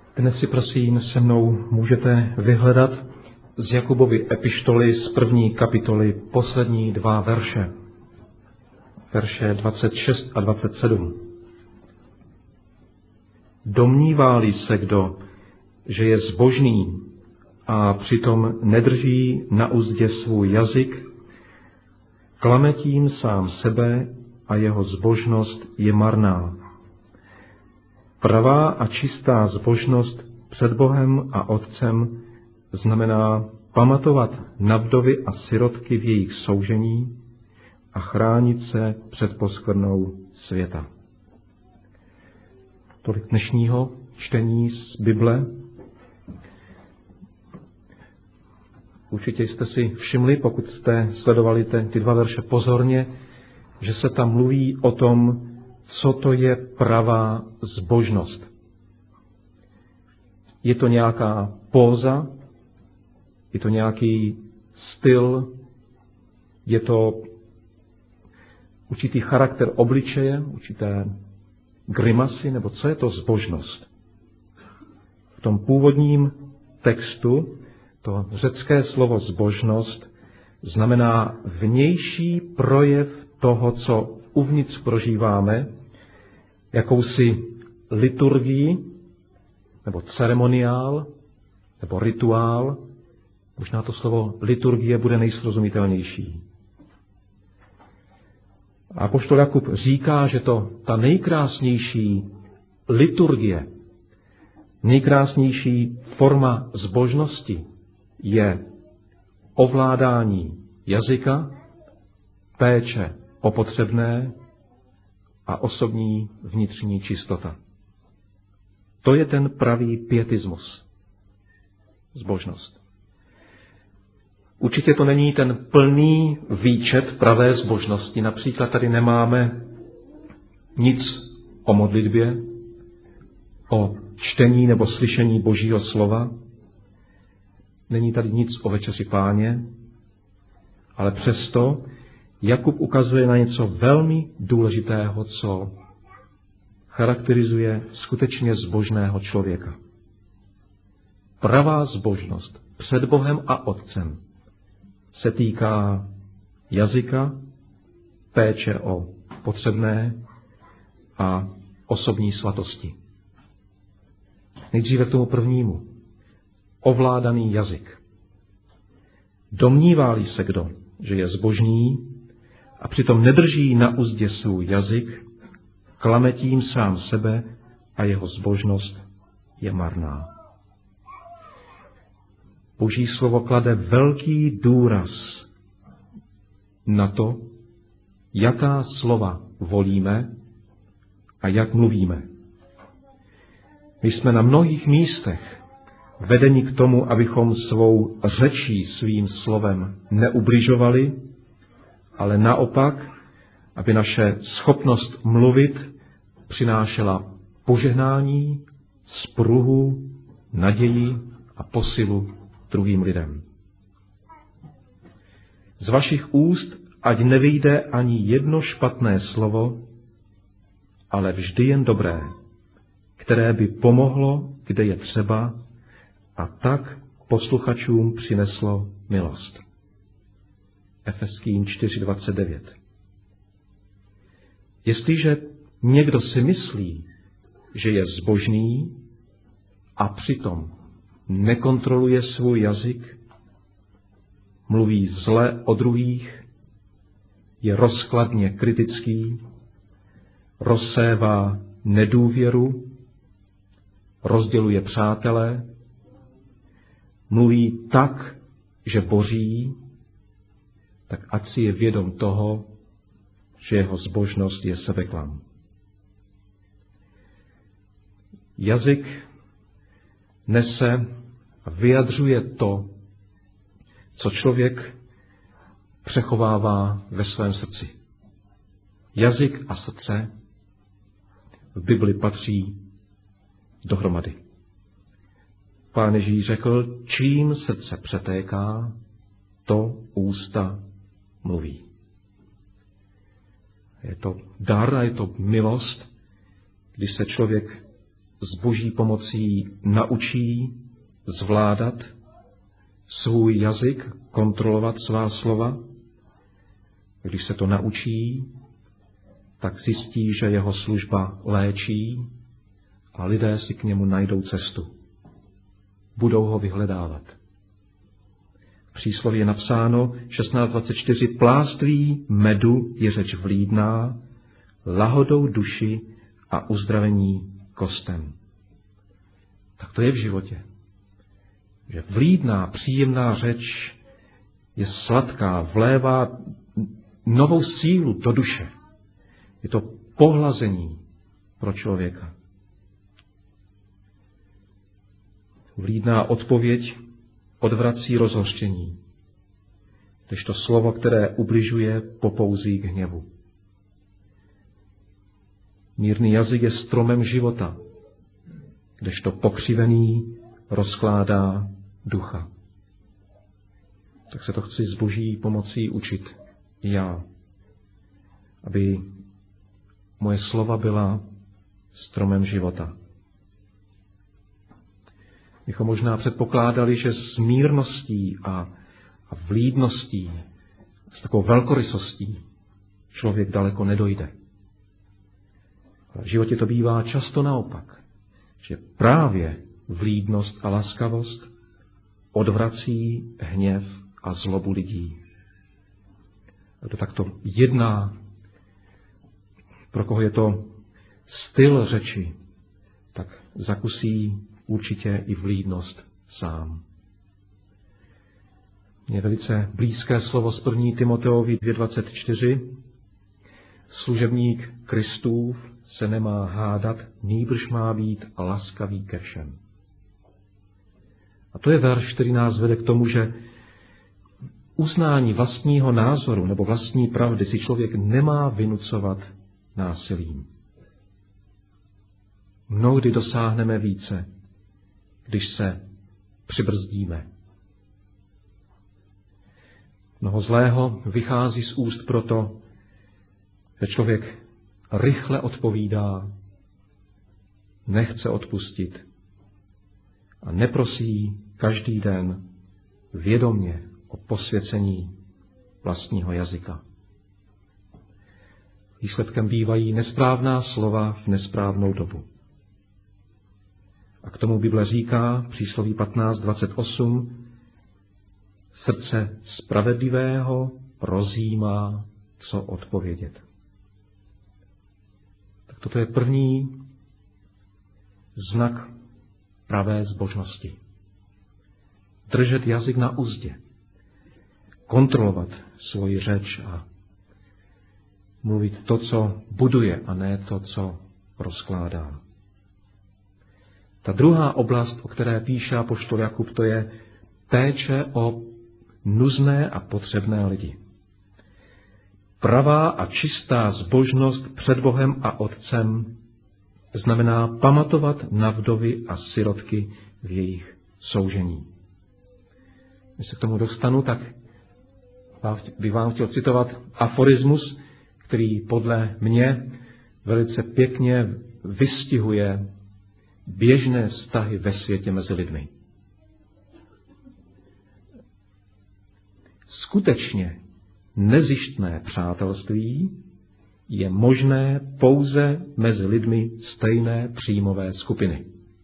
Dnes si prosím se mnou můžete vyhledat z Jakubovy epištoly z 1. kapitoly poslední 2 verše. Verše 26 a 27. Domnívá-li se kdo, že je zbožný a přitom nedrží na uzdě svůj jazyk, klame tím sám sebe a jeho zbožnost je marná. Pravá a čistá zbožnost před Bohem a Otcem znamená pamatovat na vdovy a sirotky v jejich soužení a chránit se před poskvrnou světa. Tolik dnešního čtení z Bible. Určitě jste si všimli, pokud jste sledovali ty 2 verše pozorně, že se tam mluví o tom, co to je pravá zbožnost. Je to nějaká póza, je to nějaký styl, je to určitý charakter obličeje, určité grimasy, nebo co je to zbožnost? V tom původním textu to řecké slovo zbožnost znamená vnější projev toho, co uvnitř prožíváme, jakousi liturgii, nebo ceremoniál, nebo rituál. Možná to slovo liturgie bude nejsrozumitelnější. A apoštol Jakub říká, že ta nejkrásnější liturgie, nejkrásnější forma zbožnosti je ovládání jazyka, péče o potřebné a osobní vnitřní čistota. To je ten pravý pietismus, zbožnost. Určitě to není ten plný výčet pravé zbožnosti. Například tady nemáme nic o modlitbě, o čtení nebo slyšení Božího slova. Není tady nic o večeři Páně, ale přesto Jakub ukazuje na něco velmi důležitého, co charakterizuje skutečně zbožného člověka. Pravá zbožnost před Bohem a Otcem se týká jazyka, péče o potřebné a osobní svatosti. Nejdříve k tomu prvnímu. Ovládaný jazyk. Domnívá-li se kdo, že je zbožný a přitom nedrží na uzdě svůj jazyk, klame tím sám sebe a jeho zbožnost je marná. Boží slovo klade velký důraz na to, jaká slova volíme a jak mluvíme. My jsme na mnohých místech vedeni k tomu, abychom svou řečí, svým slovem neubližovali, ale naopak, aby naše schopnost mluvit přinášela požehnání, spruhu, naději a posilu druhým lidem. Z vašich úst ať nevyjde ani jedno špatné slovo, ale vždy jen dobré, které by pomohlo, kde je třeba, a tak posluchačům přineslo milost. Efeským 4:29. Jestliže někdo si myslí, že je zbožný a přitom nekontroluje svůj jazyk, mluví zle o druhých, je rozkladně kritický, rozsévá nedůvěru, rozděluje přátele, mluví tak, že boří, tak ať si je vědom toho, že jeho zbožnost je sebeklam. Jazyk nese a vyjadřuje to, co člověk přechovává ve svém srdci. Jazyk a srdce v Bibli patří dohromady. Pán Ježíš řekl, čím srdce přetéká, to ústa mluví. Je to dar a je to milost, když se člověk s Boží pomocí naučí zvládat svůj jazyk, kontrolovat svá slova. Když se to naučí, tak zjistí, že jeho služba léčí a lidé si k němu najdou cestu. Budou ho vyhledávat. V přísloví je napsáno 16:24: Pláství medu je řeč vlídná, lahodou duši a uzdravení kostem. Tak to je v životě. Že vlídná, příjemná řeč je sladká, vlévá novou sílu do duše. Je to pohlazení pro člověka. Vlídná odpověď odvrací rozhořčení, když to slovo, které ubližuje, popouzí k hněvu. Mírný jazyk je stromem života, kdežto pokřivený rozkládá ducha. Tak se to chci s Boží pomocí učit já, aby moje slova byla stromem života. Bychom možná předpokládali, že s mírností a vlídností, s takovou velkorysostí člověk daleko nedojde. Ale v životě to bývá často naopak, že právě vlídnost a laskavost odvrací hněv a zlobu lidí. Kdo takto jedná, pro koho je to styl řeči, tak zakusí určitě i vlídnost sám. Je velice blízké slovo z 1. Timoteovi 2:24. Služebník Kristův se nemá hádat, nýbrž má být laskavý ke všem. A to je verš, který nás vede k tomu, že uznání vlastního názoru nebo vlastní pravdy si člověk nemá vynucovat násilím. Mnohdy dosáhneme více, když se přibrzdíme. Mnoho zlého vychází z úst proto, že člověk rychle odpovídá, nechce odpustit a neprosí každý den vědomě o posvěcení vlastního jazyka. Výsledkem bývají nesprávná slova v nesprávnou dobu. A k tomu Bible říká v přísloví 15:28, srdce spravedlivého rozjímá, co odpovědět. Tak toto je první znak pravé zbožnosti. Držet jazyk na uzdě, kontrolovat svoji řeč a mluvit to, co buduje, a ne to, co rozkládá. Ta druhá oblast, o které píše apoštol Jakub, to je péče o nuzné a potřebné lidi. Pravá a čistá zbožnost před Bohem a Otcem znamená pamatovat na vdovy a sirotky v jejich soužení. Když se k tomu dostanu, tak bych vám chtěl citovat aforismus, který podle mě velice pěkně vystihuje běžné vztahy ve světě mezi lidmi. Skutečně nezištné přátelství je možné pouze mezi lidmi stejné příjmové skupiny.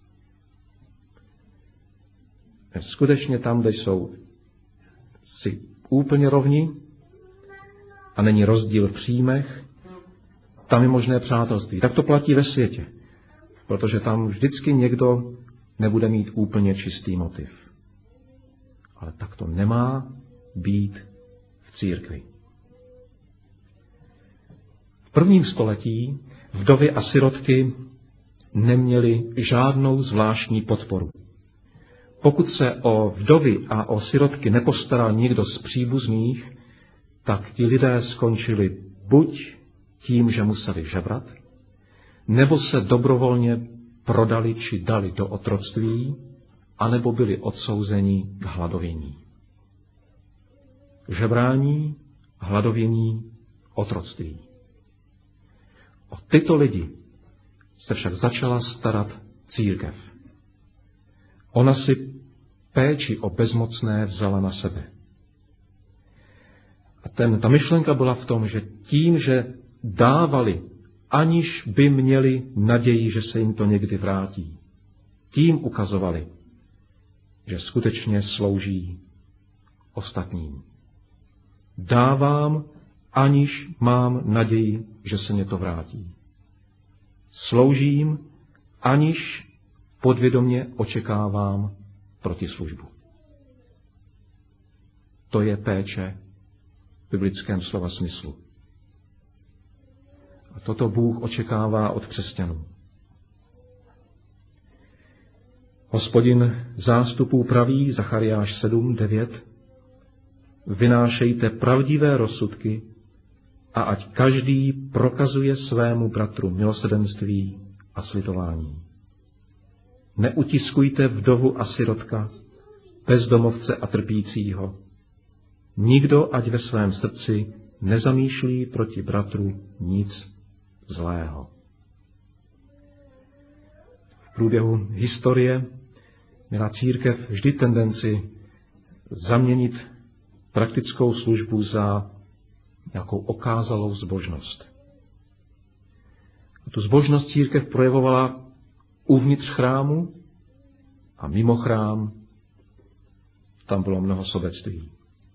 Skutečně tam, kde jsou si úplně rovni a není rozdíl v příjmech, tam je možné přátelství. Tak to platí ve světě, protože tam vždycky někdo nebude mít úplně čistý motiv. Ale tak to nemá být v církvi. V prvním století vdovy a sirotky neměly žádnou zvláštní podporu. Pokud se o vdovy a o sirotky nepostaral nikdo z příbuzných, tak ti lidé skončili buď tím, že museli žebrat, nebo se dobrovolně prodali či dali do otroctví, anebo byli odsouzeni k hladovění. Žebrání, hladovění, otroctví. O tyto lidi se však začala starat církev. Ona si péči o bezmocné vzala na sebe. A ta myšlenka byla v tom, že tím, že dávali, aniž by měli naději, že se jim to někdy vrátí, tím ukazovali, že skutečně slouží ostatním. Dávám, aniž mám naději, že se mě to vrátí. Sloužím, aniž podvědomě očekávám protislužbu. To je péče v biblickém slova smyslu. A toto Bůh očekává od křesťanů. Hospodin zástupů praví, Zachariáš 7:9, vynášejte pravdivé rozsudky a ať každý prokazuje svému bratru milosrdenství a slitování. Neutiskujte vdovu a sirotka, bezdomovce a trpícího. Nikdo ať ve svém srdci nezamýšlí proti bratru nic zlého. V průběhu historie měla církev vždy tendenci zaměnit praktickou službu za nějakou okázalou zbožnost. A tu zbožnost církev projevovala uvnitř chrámu a mimo chrám tam bylo mnoho sobectví.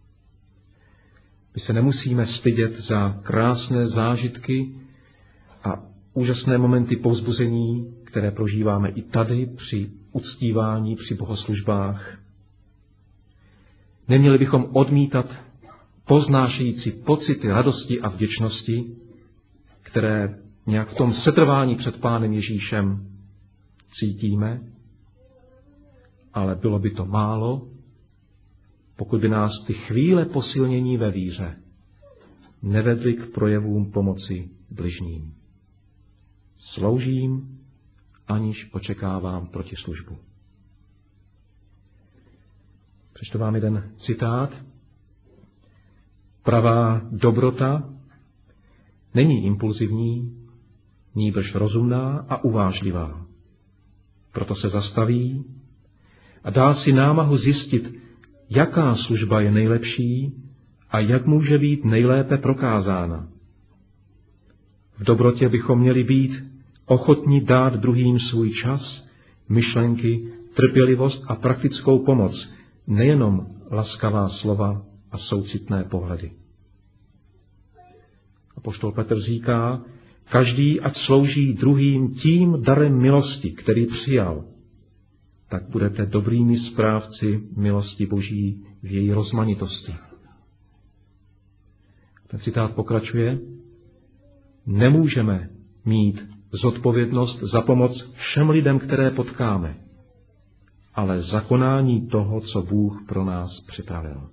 My se nemusíme stydět za krásné zážitky a úžasné momenty povzbuzení, které prožíváme i tady při uctívání, při bohoslužbách. Neměli bychom odmítat poznášející pocity radosti a vděčnosti, které nějak v tom setrvání před Pánem Ježíšem cítíme, ale bylo by to málo, pokud by nás ty chvíle posilnění ve víře nevedly k projevům pomoci bližním. Sloužím, aniž očekávám protislužbu. Přečtu vám jeden citát. Pravá dobrota není impulzivní, nýbrž rozumná a uvážlivá. Proto se zastaví a dá si námahu zjistit, jaká služba je nejlepší a jak může být nejlépe prokázána. V dobrotě bychom měli být ochotni dát druhým svůj čas, myšlenky, trpělivost a praktickou pomoc, nejenom laskavá slova a soucitné pohledy. Apoštol Petr říká, každý ať slouží druhým tím darem milosti, který přijal, tak budete dobrými správci milosti Boží v její rozmanitosti. Ten citát pokračuje. Nemůžeme mít zodpovědnost za pomoc všem lidem, které potkáme, ale za konání toho, co Bůh pro nás připravil.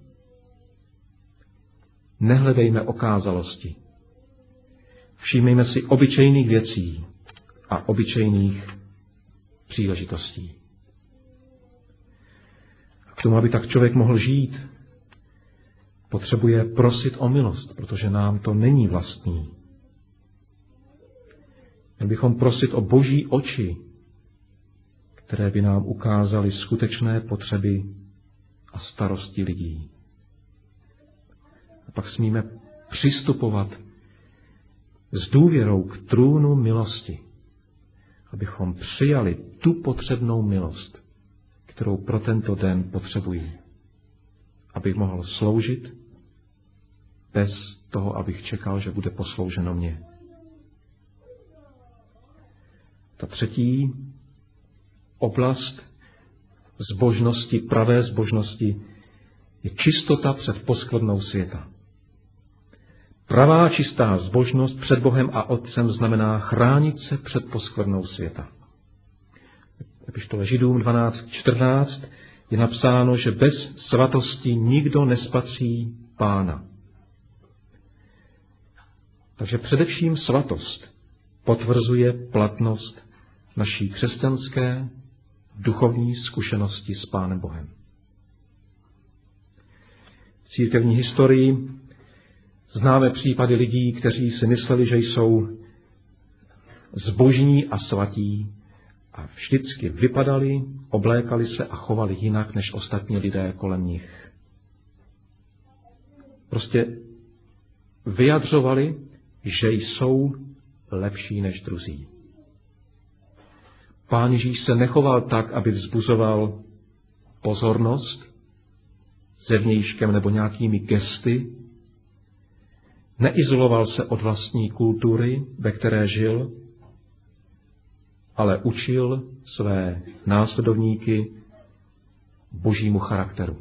Nehledejme okázalosti. Všímejme si obyčejných věcí a obyčejných příležitostí. K tomu, aby tak člověk mohl žít, potřebuje prosit o milost, protože nám to není vlastní. Měli bychom prosit o Boží oči, které by nám ukázaly skutečné potřeby a starosti lidí. A pak smíme přistupovat s důvěrou k trůnu milosti, abychom přijali tu potřebnou milost, kterou pro tento den potřebují, abych mohl sloužit bez toho, abych čekal, že bude poslouženo mně. Ta třetí oblast zbožnosti, pravé zbožnosti, je čistota před poskvrnou světa. Pravá čistá zbožnost před Bohem a Otcem znamená chránit se před poskvrnou světa. V epištole Židům 12:14 je napsáno, že bez svatosti nikdo nespatří Pána. Takže především svatost potvrzuje platnost naší křesťanské duchovní zkušenosti s Pánem Bohem. V církevní historii známe případy lidí, kteří si mysleli, že jsou zbožní a svatí, A vždycky vypadali, oblékali se a chovali jinak než ostatní lidé kolem nich. Prostě vyjadřovali, že jsou lepší než druzí. Pán Ježíš se nechoval tak, aby vzbuzoval pozornost zevnějškem nebo nějakými gesty. Neizoloval se od vlastní kultury, ve které žil, ale učil své následovníky božímu charakteru.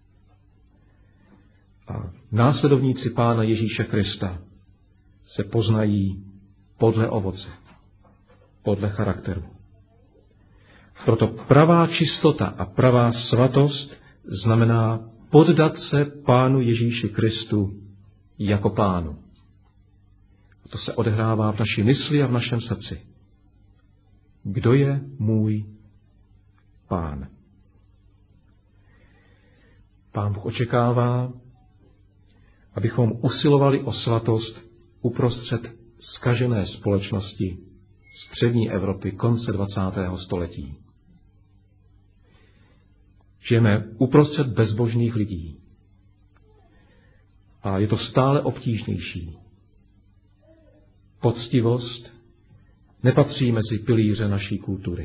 A následovníci Pána Ježíše Krista se poznají podle ovoce, podle charakteru. Proto pravá čistota a pravá svatost znamená poddat se Pánu Ježíši Kristu jako Pánu. To se odehrává v naší mysli a v našem srdci. Kdo je můj Pán? Pán Bůh očekává, abychom usilovali o svatost uprostřed zkažené společnosti střední Evropy konce 20. století. Žijeme uprostřed bezbožných lidí. A je to stále obtížnější. Poctivost nepatří mezi pilíře naší kultury.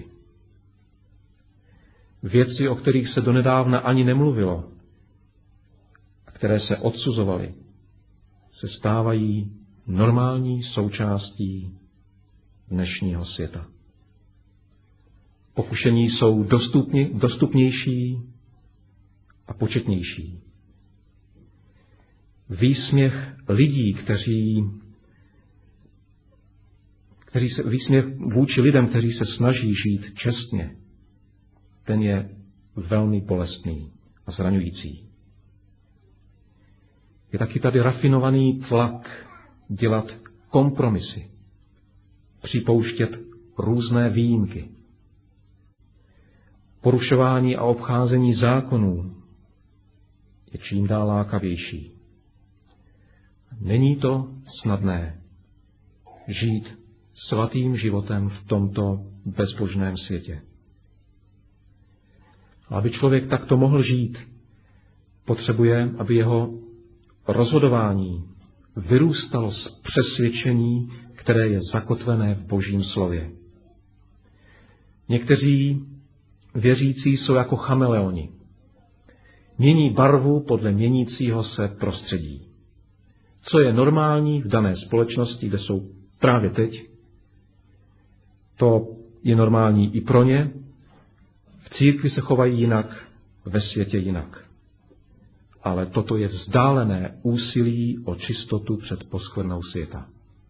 Věci, o kterých se donedávna ani nemluvilo, a které se odsuzovaly, se stávají normální součástí dnešního světa. Pokušení jsou dostupnější a početnější. Výsměch lidí, výsměch vůči lidem, kteří se snaží žít čestně, ten je velmi bolestný a zraňující. Je taky tady rafinovaný tlak dělat kompromisy, připouštět různé výjimky. Porušování a obcházení zákonů je čím dál lákavější. Není to snadné žít svatým životem v tomto bezbožném světě. Aby člověk takto mohl žít, potřebuje, aby jeho rozhodování vyrůstalo z přesvědčení, které je zakotvené v Božím slově. Někteří věřící jsou jako chameleoni. Mění barvu podle měnícího se prostředí. Co je normální v dané společnosti, kde jsou právě teď, to je normální i pro ně. V církvi se chovají jinak, ve světě jinak. Ale toto je vzdálené úsilí o čistotu před poskvrnou světa.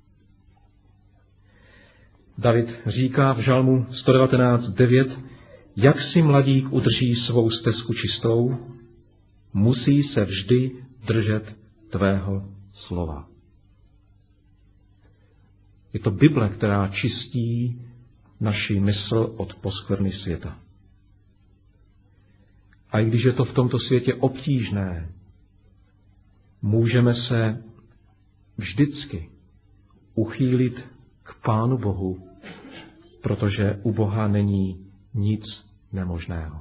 David říká v žalmu 119:9, jak si mladík udrží svou stezku čistou, musí se vždy držet tvého slova. Je to Bible, která čistí naši mysl od poskvrny světa. A i když je to v tomto světě obtížné, můžeme se vždycky uchýlit k Pánu Bohu, protože u Boha není nic nemožného.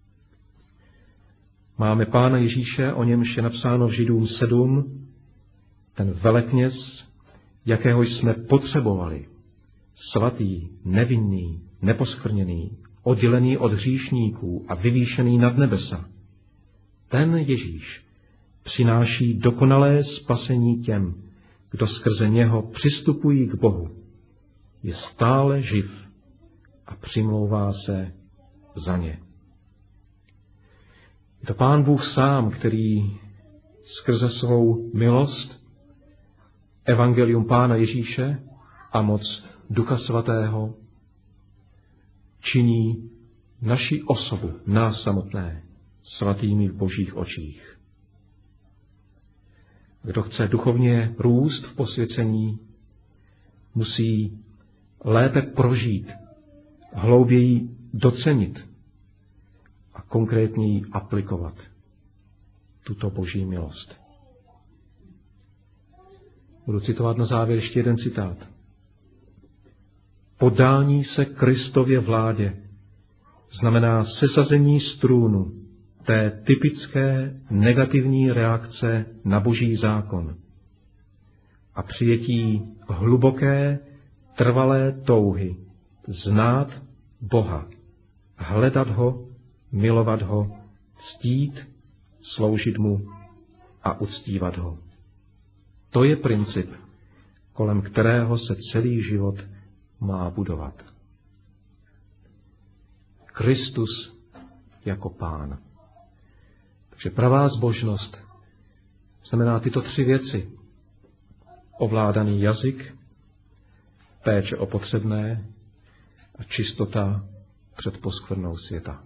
Máme Pána Ježíše, o němž je napsáno v Židům 7, ten velekněz, jakého jsme potřebovali, svatý, nevinný, neposkvrněný, oddělený od hříšníků a vyvýšený nad nebesa. Ten Ježíš přináší dokonalé spasení těm, kdo skrze něho přistupují k Bohu. Je stále živ a přimlouvá se za ně. Je to Pán Bůh sám, který skrze svou milost, evangelium Pána Ježíše a moc Ducha Svatého činí naši osobu, nás samotné, svatými v Božích očích. Kdo chce duchovně růst v posvěcení, musí lépe prožít, hlouběji docenit a konkrétněji aplikovat tuto Boží milost. Budu citovat na závěr ještě jeden citát. podání se Kristově vládě znamená sesazení z trůnu té typické negativní reakce na Boží zákon a přijetí hluboké, trvalé touhy znát Boha, hledat ho, milovat ho, ctít, sloužit mu a uctívat ho. To je princip, kolem kterého se celý život má budovat. Kristus jako Pán. Takže pravá zbožnost znamená tyto 3 věci. Ovládaný jazyk, péče o potřebné a čistota před poskvrnou světa.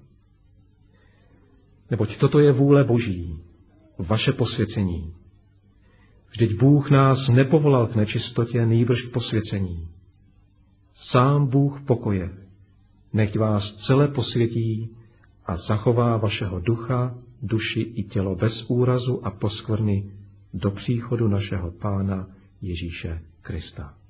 Neboť toto je vůle Boží, vaše posvěcení. Vždyť Bůh nás nepovolal k nečistotě, nýbrž k posvěcení. Sám Bůh pokoje, nechť vás celé posvětí a zachová vašeho ducha, duši i tělo bez úrazu a poskvrny do příchodu našeho Pána Ježíše Krista.